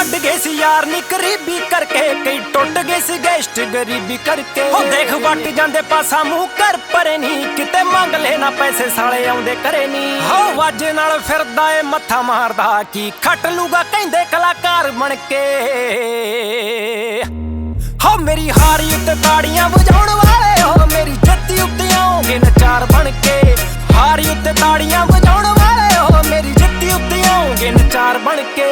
ਛੱਡ ਗਏ ਸੀ यार नी करीबी करके कई टुट गए सी गेस्ट गरीबी करके हो देख वट जांदे पासा मुंह कर परे नी किते मंग लेना पैसे साले आउंदे करे नी हो वाजे नाल फिरदा ए मत्था मारदा की खट लूगा कहंदे कलाकार बन के हो मेरी हारी उत्ते ताड़ियां वजाउण वाले हो मेरी जत्ती उत्ते आओगे नचार बन के हारी उत्ते ताड़ियां वजाउण वाले हो मेरी जत्ती उत्ते आओगे नचार बन के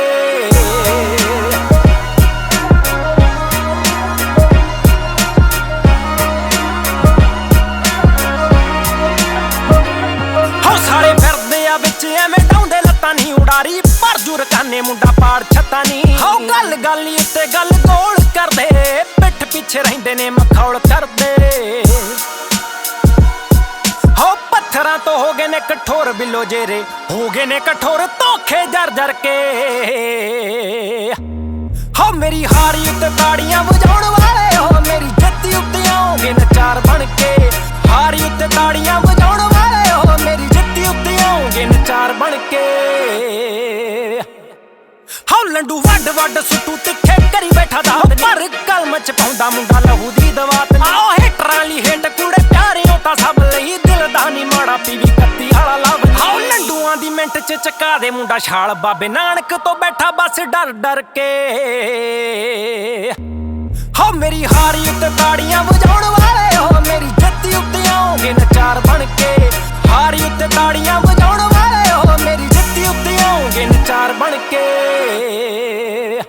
ਐਵੇਂ ਡਾਉਂਦੇ ਲੱਤਾਂ ਨਹੀਂ ਉਡਾਰੀ ਪਰ ਜੁਰਕਾਨੇ ਮੁੰਡਾ ਪਾੜ ਛੱਤਾ ਨਹੀਂ ਹੋ ਗੱਲ ਗੱਲ ਉੱਤੇ ਗੱਲ ਗੋਲ ਕਰਦੇ ਪਿੱਠ ਪਿੱਛੇ ਰਹਿੰਦੇ ਨੇ ਮਖੌਲ ਕਰਦੇ ਹੋ ਪੱਥਰਾਂ ਤੋਂ ਹੋ ਗਏ ਨੇ ਕਠੋਰ ਬਿੱਲੋ ਜੇਰੇ ਹੋ ਗਏ ਨੇ ਕਠੋਰ ਧੋਖੇ ਜਰ ਜਰ ਕੇ ਹੋ ਮੇਰੀ ਹਾਰੀ ਉੱਤੇ ਤਾੜੀਆਂ ਵਜਾਉਣ ਵਾਲੇ ਹੋ ਮੇਰੀ ਜੱਤੀ ਉੱਤੇ ਆਓਗੇ ਨਚਾਰ ਬਣ ਕੇ ਹਾਰੀ ਉੱਤੇ ਤਾੜੀਆਂ ਵਜਾਉਣ ਵਾਲੇ ਹੋ ਮੇਰੀ ਜੱਤੀ ਉੱਤੇ ਆਓਗੇ ਨਚਾਰ ਬਣ ਕੇ ਹੋ ਲੰਡੂ ਵੱਡ ਵੱਡ ਸੁੱਟੂ ਤਿੱਖੇ ਕਰੀ ਬੈਠਾ ਦਾ ਪਰ ਕਲਮ ਚ ਪਾਉਂਦਾ ਮੁੰਡਾ ਲਹੂ ਦੀ ਦਵਾਤ ਆਓ ਹੇਟਰਾਂ ਲਈ ਹੇਟ ਕੂੜੇ ਪਿਆਰਿਓ ਤਾਂ ਸਭ ਲਈ ਦਿਲ ਦਾ ਨੀ ਮਾੜਾ ਪੀਵੀ ਕੱਤੀ ਵਾਲਾ ਲਵ ਹੋ ਲੰਡੂਆਂ ਦੀ ਮਿੰਟ ਚ ਚਕਾ ਦੇ ਮੁੰਡਾ ਛਾਲ ਬਾਬੇ ਨਾਨਕ ਤੋਂ ਬੈਠਾ ਬਸ ਡਰ ਡਰ ਕੇ ਹੋ ਮੇਰੀ ਹਾਰੀ ਉੱਤੇ ਤਾੜੀਆਂ ਵਜਾਉਣ ਵਾਲੇ ਹੋ ਮੇਰੀ ਜੱਤੀ ਉੱਤੇ ਆਓਗੇ ਨਚਾਰ ਬਣ ਕੇ ਹਾਰੀ ਉੱਤੇ ਤਾੜੀਆਂ ਵਜਾਉਣ ਵਾਲੇ ਹੋ ਮੇਰੀ ਜੱਤੀ ਉੱਤੇ ਆਓਗੇ ਨਚਾਰ ਬਣ ਕੇ